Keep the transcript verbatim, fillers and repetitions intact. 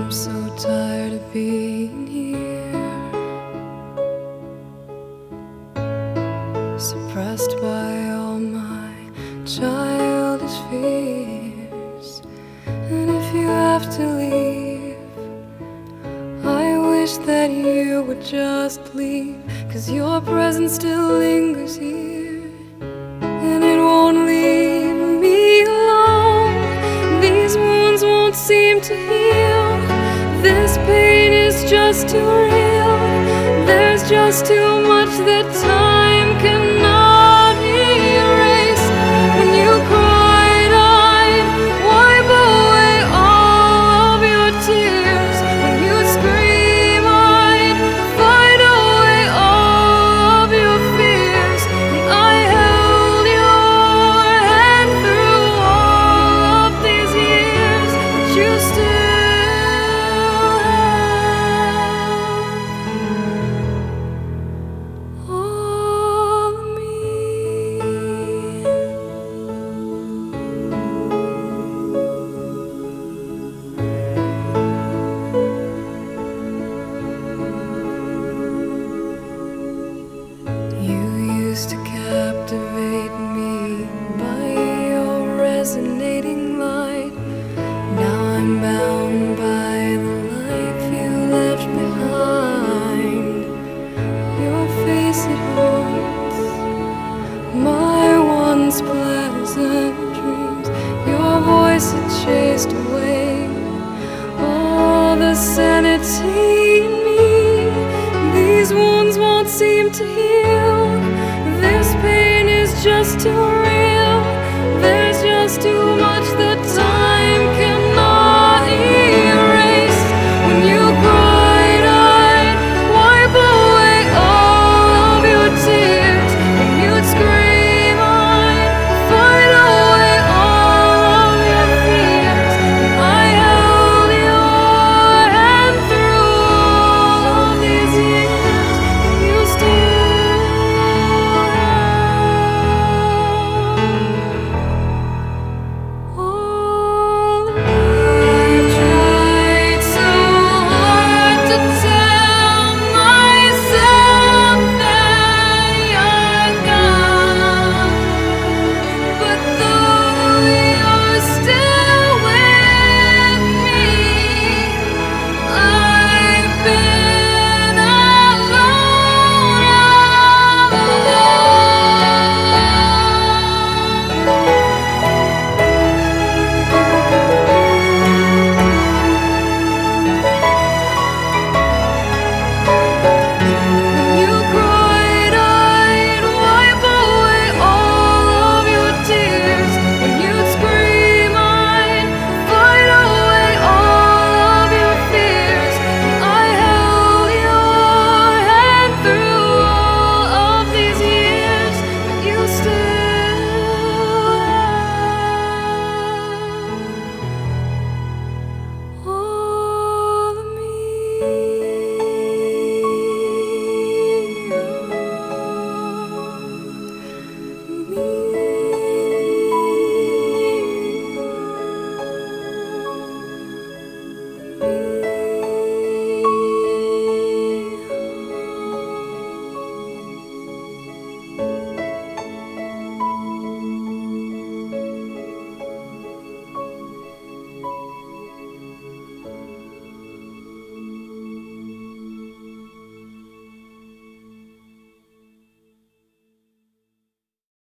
I'm so tired of being here, suppressed by all my childish fears. And if you have to leave, I wish that you would just leave, 'cause your presence still lingers here, and it won't leave me alone. These wounds won't seem to heal. This pain is just too real. There's just too much that time cannot erase. When you cried, I'd wipe away all of your tears. When you scream, I'd fight away all of your fears. And I held your hand through all of these years, but you still to captivate me by your resonating light. Now I'm bound by the life you left behind. Your face, it haunts my once pleasant dreams. Your voice, it chased away all the sanity in me. These wounds won't seem to heal. This pain is just too